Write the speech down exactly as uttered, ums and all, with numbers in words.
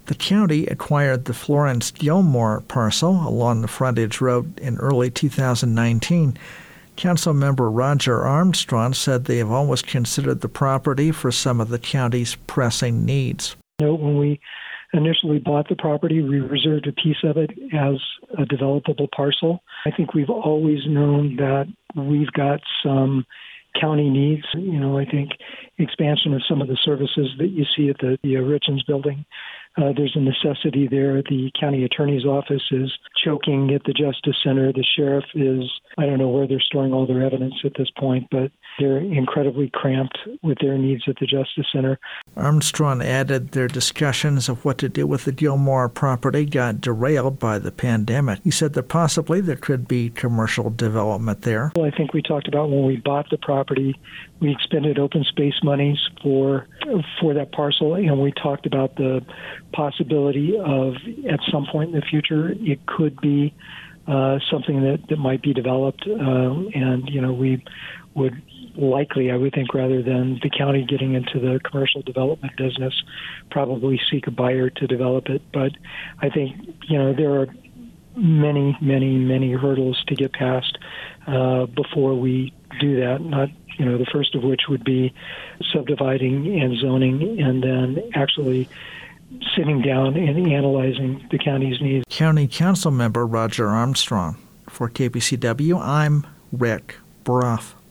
The county acquired the Florence Gilmore parcel along the frontage road in early two thousand nineteen. Councilmember Roger Armstrong said they have always considered the property for some of the county's pressing needs. You know, when we initially bought the property, we reserved a piece of it as a developable parcel. I think we've always known that we've got some county needs. You know, I think expansion of some of the services that you see at the, the Richens building. Uh, there's a necessity there. The county attorney's office is choking at the Justice Center. The sheriff is, I don't know where they're storing all their evidence at this point, but they're incredibly cramped with their needs at the Justice Center. Armstrong added their discussions of what to do with the Gilmore property got derailed by the pandemic. He said that possibly there could be commercial development there. Well, I think we talked about when we bought the property, we expended open space monies for for that parcel, and we talked about the possibility of at some point in the future it could be uh, something that, that might be developed, uh, and you know we would likely, I would think, rather than the county getting into the commercial development business, probably seek a buyer to develop it. But I think you know there are many, many, many hurdles to get past uh, before we do that. Not You know, the first of which would be subdividing and zoning, and then actually sitting down and analyzing the county's needs. County Council Member Roger Armstrong. For K P C W, I'm Rick Brough.